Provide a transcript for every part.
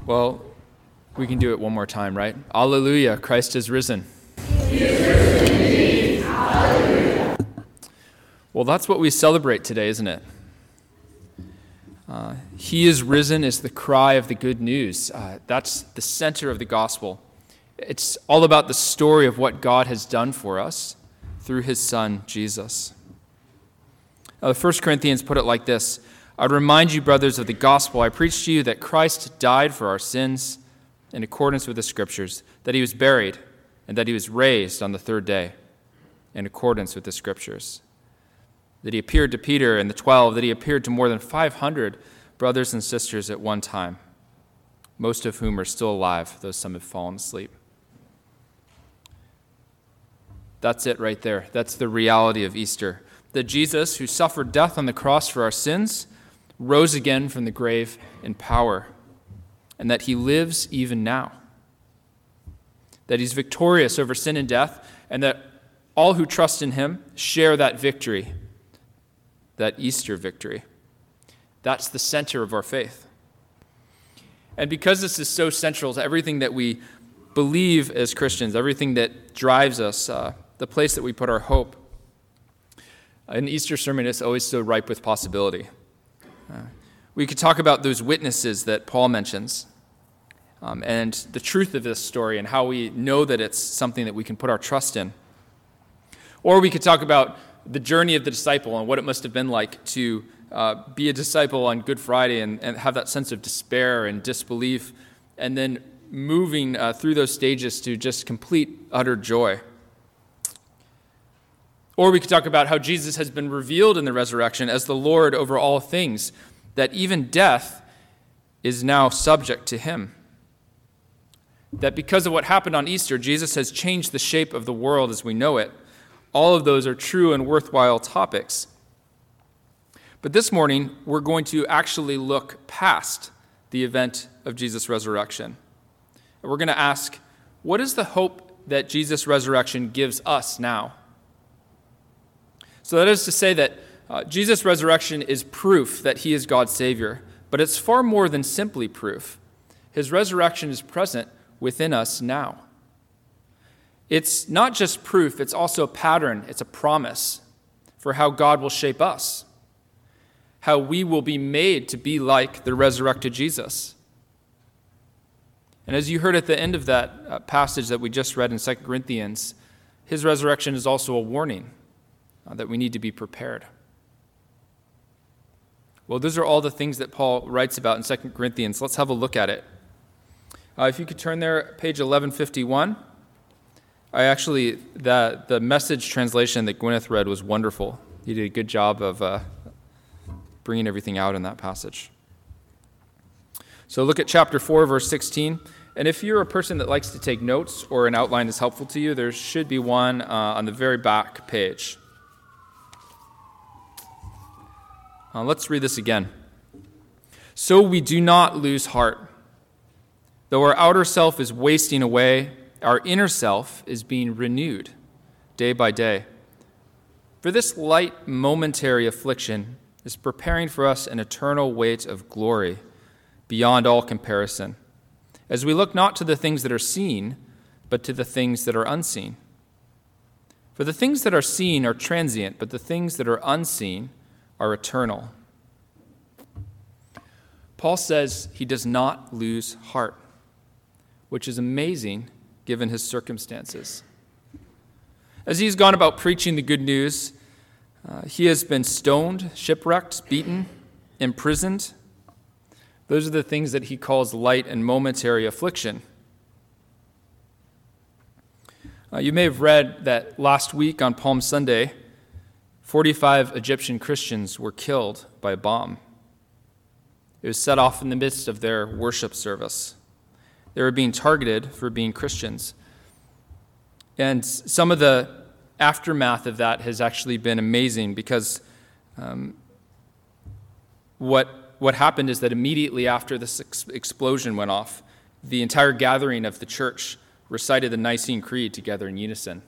Well, we can do it one more time, right? Alleluia, Christ is risen. He is risen indeed. Alleluia. Well, that's what we celebrate today, isn't it? He is risen is the cry of the good news. That's the center of the gospel. It's all about the story of what God has done for us through his Son, Jesus. Now, the 1 Corinthians put it like this: I would remind you, brothers, of the gospel I preached to you, that Christ died for our sins in accordance with the Scriptures, that he was buried, and that he was raised on the third day in accordance with the Scriptures, that he appeared to Peter and the 12, that he appeared to more than 500 brothers and sisters at one time, most of whom are still alive, though some have fallen asleep. That's it right there. That's the reality of Easter. That Jesus, who suffered death on the cross for our sins, rose again from the grave in power, and that he lives even now. That he's victorious over sin and death, and that all who trust in him share that victory, that Easter victory. That's the center of our faith. And because this is so central to everything that we believe as Christians, everything that drives us, the place that we put our hope, an Easter sermon is always so ripe with possibility. We could talk about those witnesses that Paul mentions, and the truth of this story and how we know that it's something that we can put our trust in. Or we could talk about the journey of the disciple and what it must have been like to be a disciple on Good Friday and have that sense of despair and disbelief, and then moving through those stages to just complete, utter joy. Or we could talk about how Jesus has been revealed in the resurrection as the Lord over all things, that even death is now subject to him. That because of what happened on Easter, Jesus has changed the shape of the world as we know it. All of those are true and worthwhile topics. But this morning, we're going to actually look past the event of Jesus' resurrection. And we're going to ask, what is the hope that Jesus' resurrection gives us now? So that is to say that Jesus' resurrection is proof that he is God's Savior, but it's far more than simply proof. His resurrection is present within us now. It's not just proof, it's also a pattern, it's a promise for how God will shape us, how we will be made to be like the resurrected Jesus. And as you heard at the end of that passage that we just read in 2 Corinthians, his resurrection is also a warning that we need to be prepared. Well, those are all the things that Paul writes about in 2 Corinthians. Let's have a look at it. If you could turn there, page 1151. The Message translation that Gwyneth read was wonderful. He did a good job of bringing everything out in that passage. So look at chapter 4, verse 16. And if you're a person that likes to take notes or an outline is helpful to you, there should be one on the very back page. Let's read this again. So we do not lose heart. Though our outer self is wasting away, our inner self is being renewed day by day. For this light momentary affliction is preparing for us an eternal weight of glory beyond all comparison, as we look not to the things that are seen, but to the things that are unseen. For the things that are seen are transient, but the things that are unseen are eternal. Paul says he does not lose heart, which is amazing given his circumstances. As he's gone about preaching the good news, he has been stoned, shipwrecked, beaten, imprisoned. Those are the things that he calls light and momentary affliction. You may have read that last week on Palm Sunday, 45 Egyptian Christians were killed by a bomb. It was set off in the midst of their worship service. They were being targeted for being Christians. And some of the aftermath of that has actually been amazing because what happened is that immediately after this explosion went off, the entire gathering of the church recited the Nicene Creed together in unison.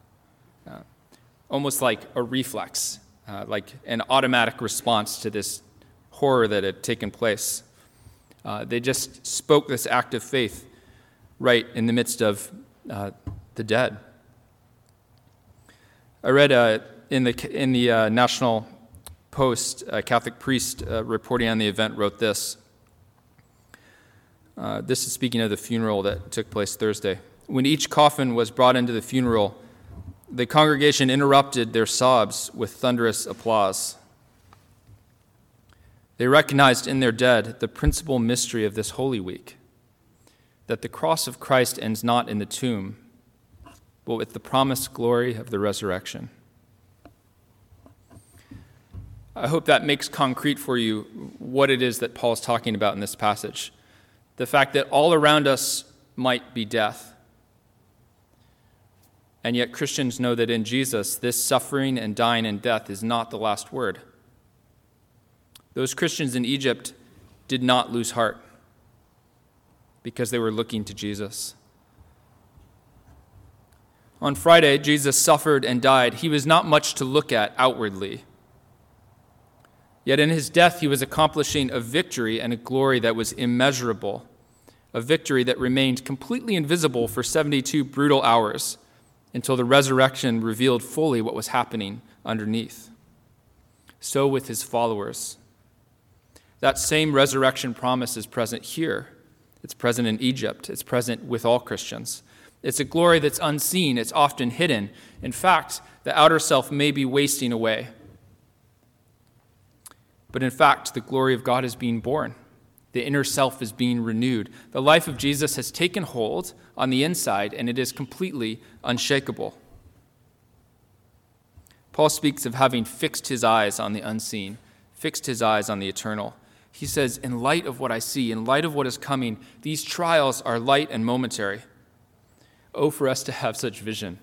Almost like a reflex, like an automatic response to this horror that had taken place. They just spoke this act of faith right in the midst of the dead. I read in the National Post, a Catholic priest reporting on the event wrote this. This is speaking of the funeral that took place Thursday. When each coffin was brought into the funeral, the congregation interrupted their sobs with thunderous applause. They recognized in their dead the principal mystery of this Holy Week, that the cross of Christ ends not in the tomb, but with the promised glory of the resurrection. I hope that makes concrete for you what it is that Paul is talking about in this passage. The fact that all around us might be death. And yet Christians know that in Jesus, this suffering and dying and death is not the last word. Those Christians in Egypt did not lose heart because they were looking to Jesus. On Friday, Jesus suffered and died. He was not much to look at outwardly. Yet in his death, he was accomplishing a victory and a glory that was immeasurable, a victory that remained completely invisible for 72 brutal hours until the resurrection revealed fully what was happening underneath. So with his followers. That same resurrection promise is present here. It's present in Egypt. It's present with all Christians. It's a glory that's unseen. It's often hidden. In fact, the outer self may be wasting away. But in fact, the glory of God is being born. The inner self is being renewed. The life of Jesus has taken hold on the inside, and it is completely unshakable. Paul speaks of having fixed his eyes on the unseen, fixed his eyes on the eternal. He says, in light of what I see, in light of what is coming, these trials are light and momentary. Oh, for us to have such vision.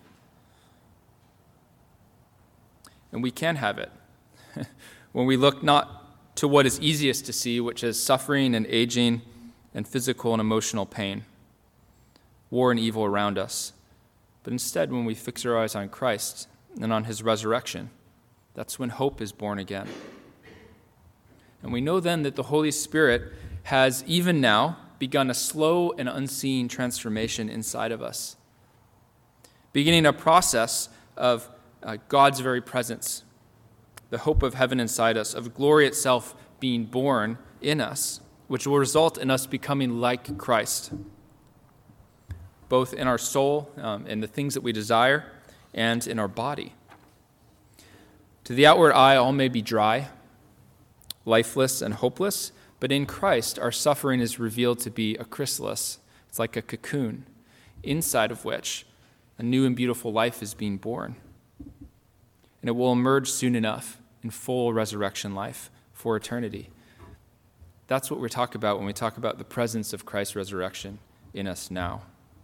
And we can have it when we look not to what is easiest to see, which is suffering and aging and physical and emotional pain, war and evil around us, but instead when we fix our eyes on Christ and on his resurrection, that's when hope is born again. And we know then that the Holy Spirit has even now begun a slow and unseen transformation inside of us, beginning a process of God's very presence, the hope of heaven inside us, of glory itself being born in us, which will result in us becoming like Christ, both in our soul, in the things that we desire, and in our body. To the outward eye, all may be dry, lifeless, and hopeless, but in Christ, our suffering is revealed to be a chrysalis. It's like a cocoon, inside of which a new and beautiful life is being born. And it will emerge soon enough in full resurrection life for eternity. That's what we talk about when we talk about the presence of Christ's resurrection in us now.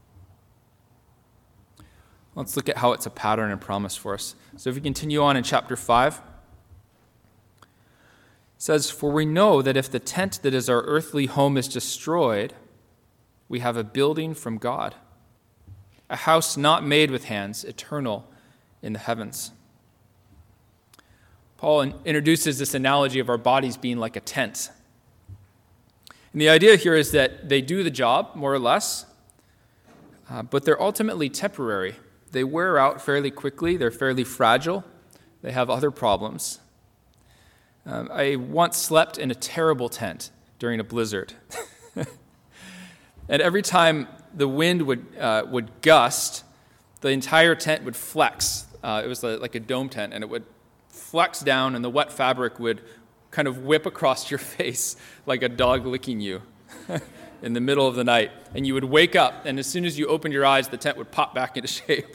Let's look at how it's a pattern and promise for us. So if we continue on in chapter 5, it says, "For we know that if the tent that is our earthly home is destroyed, we have a building from God, a house not made with hands, eternal in the heavens." Paul introduces this analogy of our bodies being like a tent. And the idea here is that they do the job, more or less, but they're ultimately temporary. They wear out fairly quickly. They're fairly fragile. They have other problems. I once slept in a terrible tent during a blizzard. And every time the wind would gust, the entire tent would flex. It was like a dome tent, and it would flex down, and the wet fabric would kind of whip across your face like a dog licking you in the middle of the night. And you would wake up, and as soon as you opened your eyes, the tent would pop back into shape.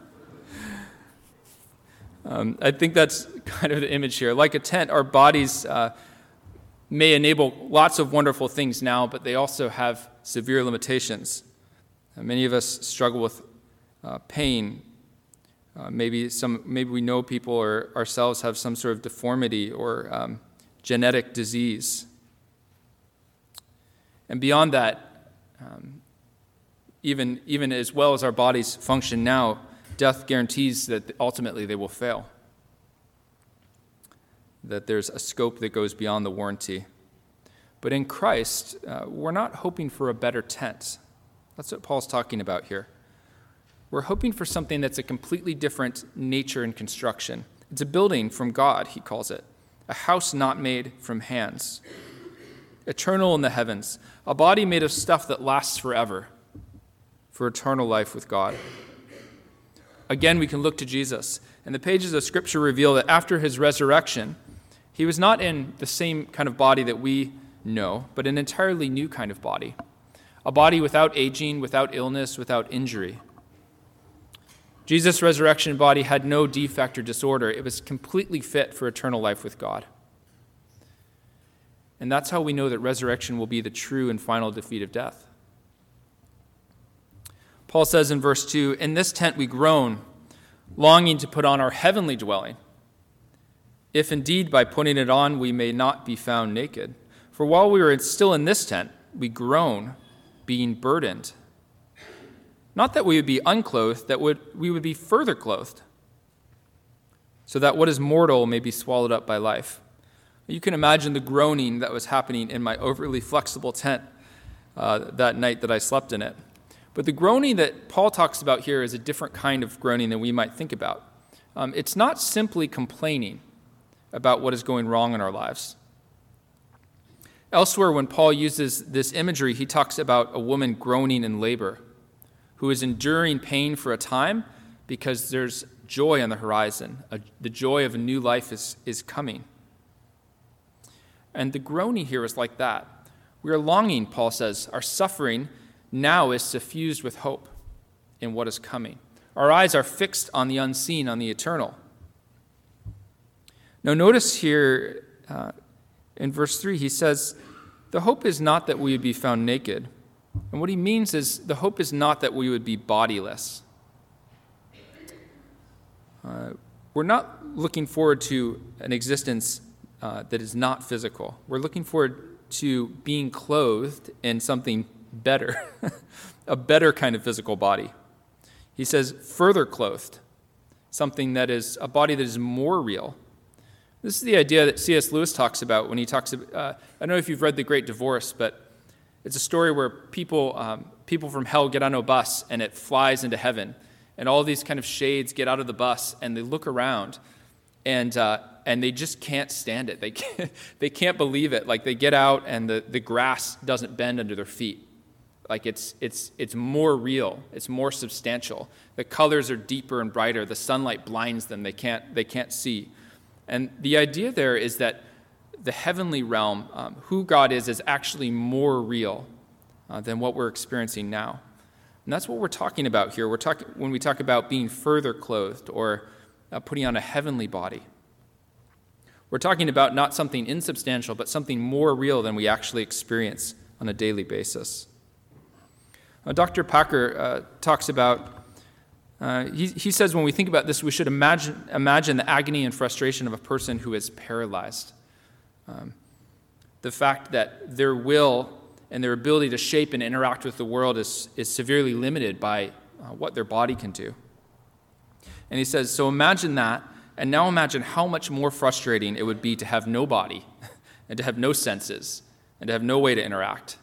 I think that's kind of the image here. Like a tent, our bodies may enable lots of wonderful things now, but they also have severe limitations. Many of us struggle with pain. Maybe we know people or ourselves have some sort of deformity or genetic disease. And beyond that, even as well as our bodies function now, death guarantees that ultimately they will fail, that there's a scope that goes beyond the warranty. But in Christ, we're not hoping for a better tent. That's what Paul's talking about here. We're hoping for something that's a completely different nature and construction. It's a building from God, he calls it, a house not made from hands, eternal in the heavens, a body made of stuff that lasts forever, for eternal life with God. Again, we can look to Jesus, and the pages of Scripture reveal that after his resurrection, he was not in the same kind of body that we know, but an entirely new kind of body, a body without aging, without illness, without injury. Jesus' resurrection body had no defect or disorder. It was completely fit for eternal life with God. And that's how we know that resurrection will be the true and final defeat of death. Paul says in verse 2, "In this tent we groan, longing to put on our heavenly dwelling, if indeed by putting it on we may not be found naked. For while we were still in this tent, we groan, being burdened. Not that we would be unclothed, that we would be further clothed, so that what is mortal may be swallowed up by life." You can imagine the groaning that was happening in my overly flexible tent that night that I slept in it. But the groaning that Paul talks about here is a different kind of groaning than we might think about. It's not simply complaining about what is going wrong in our lives. Elsewhere, when Paul uses this imagery, he talks about a woman groaning in labor, who is enduring pain for a time because there's joy on the horizon. The joy of a new life is coming. And the groaning here is like that. We are longing, Paul says. Our suffering now is suffused with hope in what is coming. Our eyes are fixed on the unseen, on the eternal. Now notice here in verse 3, he says, the hope is not that we would be found naked. And what he means is the hope is not that we would be bodiless. We're not looking forward to an existence that is not physical. We're looking forward to being clothed in something better, a better kind of physical body. He says further clothed, something that is a body that is more real. This is the idea that C.S. Lewis talks about when he talks about, I don't know if you've read The Great Divorce, but it's a story where people from hell get on a bus and it flies into heaven. And all these kind of shades get out of the bus and they look around and they just can't stand it. They can't believe it. Like they get out and the grass doesn't bend under their feet. Like it's more real. It's more substantial. The colors are deeper and brighter. The sunlight blinds them. They can't see. And the idea there is that the heavenly realm, who God is actually more real than what we're experiencing now. And that's what we're talking about here. When we talk about being further clothed or putting on a heavenly body. We're talking about not something insubstantial, but something more real than we actually experience on a daily basis. Dr. Packer talks about, he says when we think about this, we should imagine the agony and frustration of a person who is paralyzed. The fact that their will and their ability to shape and interact with the world is severely limited by what their body can do. And he says, so imagine that, and now imagine how much more frustrating it would be to have no body and to have no senses and to have no way to interact.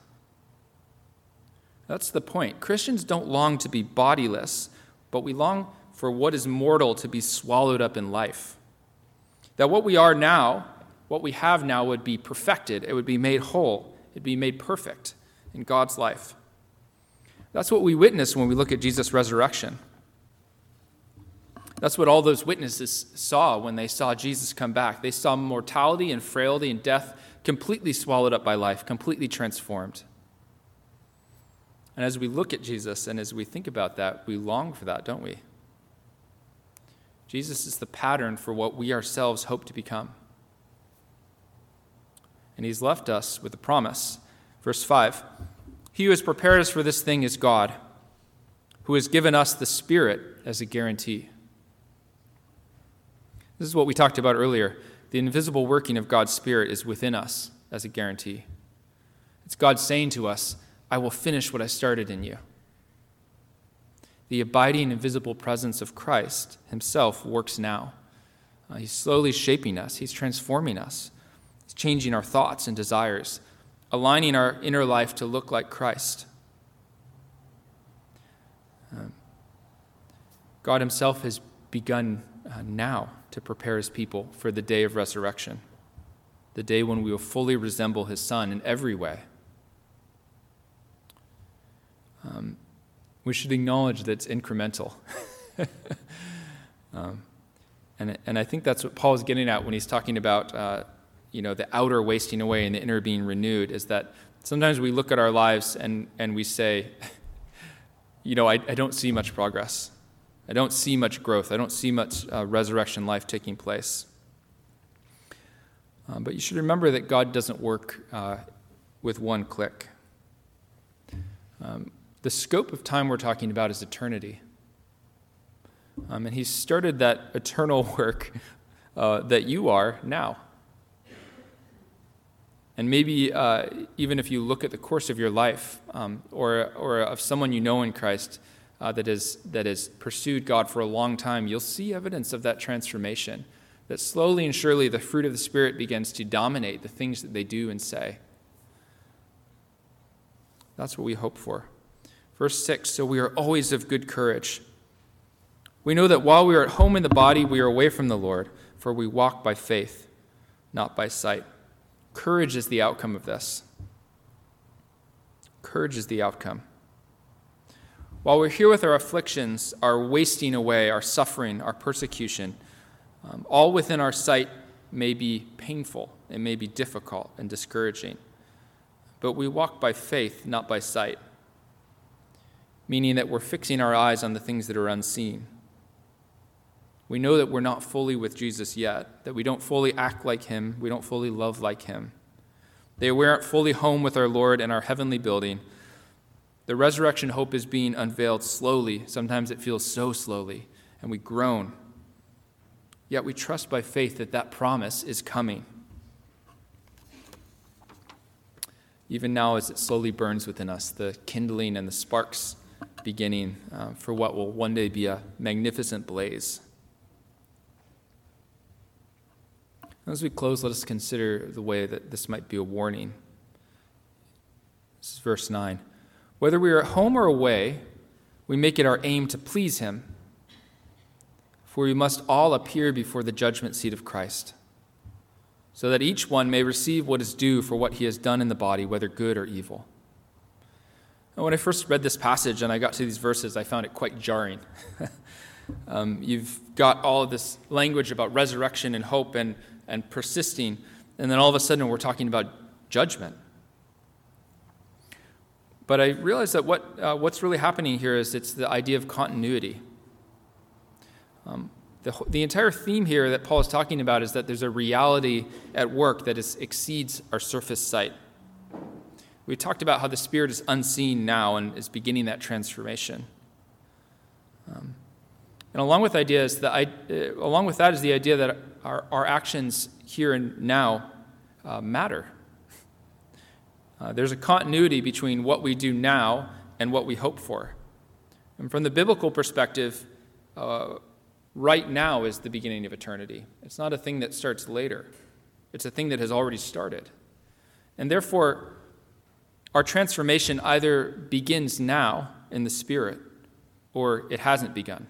That's the point. Christians don't long to be bodiless, but we long for what is mortal to be swallowed up in life. That what we are now, what we have now would be perfected. It would be made whole. It would be made perfect in God's life. That's what we witness when we look at Jesus' resurrection. That's what all those witnesses saw when they saw Jesus come back. They saw mortality and frailty and death completely swallowed up by life, completely transformed. And as we look at Jesus and as we think about that, we long for that, don't we? Jesus is the pattern for what we ourselves hope to become. And he's left us with a promise. Verse 5, he who has prepared us for this thing is God, who has given us the Spirit as a guarantee. This is what we talked about earlier. The invisible working of God's Spirit is within us as a guarantee. It's God saying to us, I will finish what I started in you. The abiding, invisible presence of Christ himself works now. He's slowly shaping us. He's transforming us. He's changing our thoughts and desires. aligning our inner life to look like Christ. God himself has begun now to prepare his people for the day of resurrection, the day when we will fully resemble his Son in every way. We should acknowledge that it's incremental. And I think that's what Paul is getting at when he's talking about the outer wasting away and the inner being renewed, is that sometimes we look at our lives and we say, I don't see much progress. I don't see much growth. I don't see much resurrection life taking place. But you should remember that God doesn't work with one click. The scope of time we're talking about is eternity. And he started that eternal work that you are now. And maybe even if you look at the course of your life or of someone you know in Christ that has pursued God for a long time, you'll see evidence of that transformation, that slowly and surely the fruit of the Spirit begins to dominate the things that they do and say. That's what we hope for. Verse 6, so we are always of good courage. We know that while we are at home in the body, we are away from the Lord, for we walk by faith, not by sight. Courage is the outcome of this. Courage is the outcome. While we're here with our afflictions, our wasting away, our suffering, our persecution, all within our sight may be painful, it may be difficult and discouraging. But we walk by faith, not by sight, meaning that we're fixing our eyes on the things that are unseen. We know that we're not fully with Jesus yet, that we don't fully act like him, we don't fully love like him. That we aren't fully home with our Lord in our heavenly building. The resurrection hope is being unveiled slowly. Sometimes it feels so slowly, and we groan. Yet we trust by faith that that promise is coming. Even now, as it slowly burns within us, the kindling and the sparks beginning for what will one day be a magnificent blaze. As we close, let us consider the way that this might be a warning. This is verse 9. Whether we are at home or away, we make it our aim to please him, for we must all appear before the judgment seat of Christ, so that each one may receive what is due for what he has done in the body, whether good or evil. And when I first read this passage and I got to these verses, I found it quite jarring. You've got all of this language about resurrection and hope and persisting, and then all of a sudden we're talking about judgment. But I realized that what's really happening here is it's the idea of continuity. The entire theme here that Paul is talking about is that there's a reality at work that exceeds our surface sight. We talked about how the Spirit is unseen now and is beginning that transformation. And along with that is the idea that our actions here and now matter. There's a continuity between what we do now and what we hope for. And from the biblical perspective, right now is the beginning of eternity. It's not a thing that starts later. It's a thing that has already started. And therefore, our transformation either begins now in the Spirit or it hasn't begun.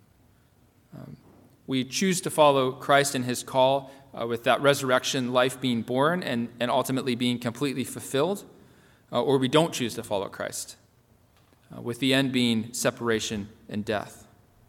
We choose to follow Christ in his call with that resurrection life being born and ultimately being completely fulfilled, or we don't choose to follow Christ, with the end being separation and death.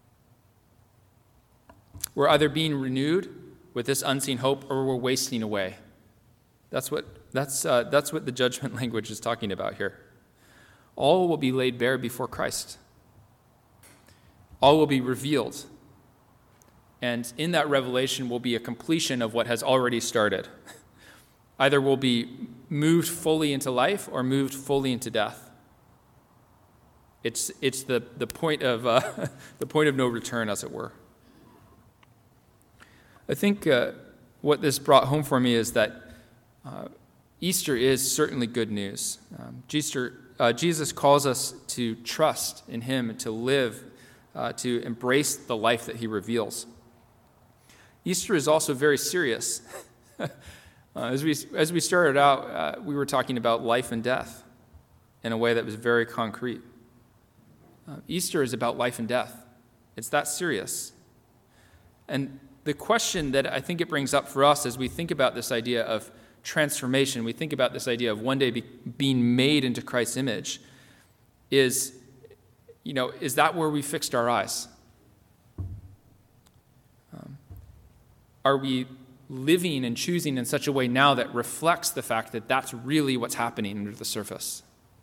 We're either being renewed with this unseen hope or we're wasting away. That's what the judgment language is talking about here. All will be laid bare before Christ. All will be revealed. And in that revelation will be a completion of what has already started. Either we'll be moved fully into life or moved fully into death. It's the point of the point of no return, as it were. I think what this brought home for me is that Easter is certainly good news. Jesus calls us to trust in him and to live, to embrace the life that he reveals. Easter is also very serious. As we started out, we were talking about life and death in a way that was very concrete. Easter is about life and death. It's that serious. And the question that I think it brings up for us as we think about this idea of transformation, we think about this idea of one day being made into Christ's image, is that where we fixed our eyes? Are we living and choosing in such a way now that reflects the fact that that's really what's happening under the surface?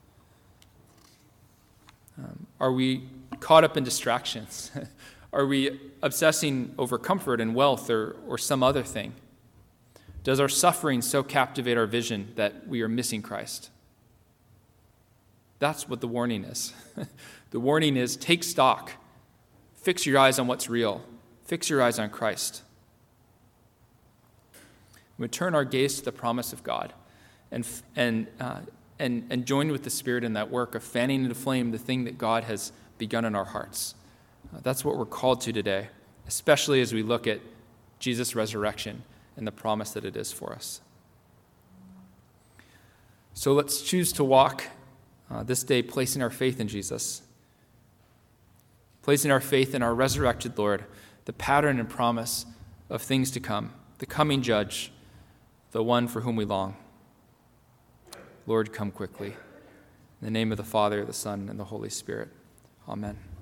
Are we caught up in distractions? Are we obsessing over comfort and wealth or some other thing? Does our suffering so captivate our vision that we are missing Christ? That's what the warning is. The warning is take stock. Fix your eyes on what's real. Fix your eyes on Christ. We turn our gaze to the promise of God and join with the Spirit in that work of fanning into flame the thing that God has begun in our hearts. That's what we're called to today, especially as we look at Jesus' resurrection and the promise that it is for us. So let's choose to walk this day placing our faith in Jesus, placing our faith in our resurrected Lord, the pattern and promise of things to come, the coming judge, the one for whom we long. Lord, come quickly. In the name of the Father, the Son, and the Holy Spirit. Amen.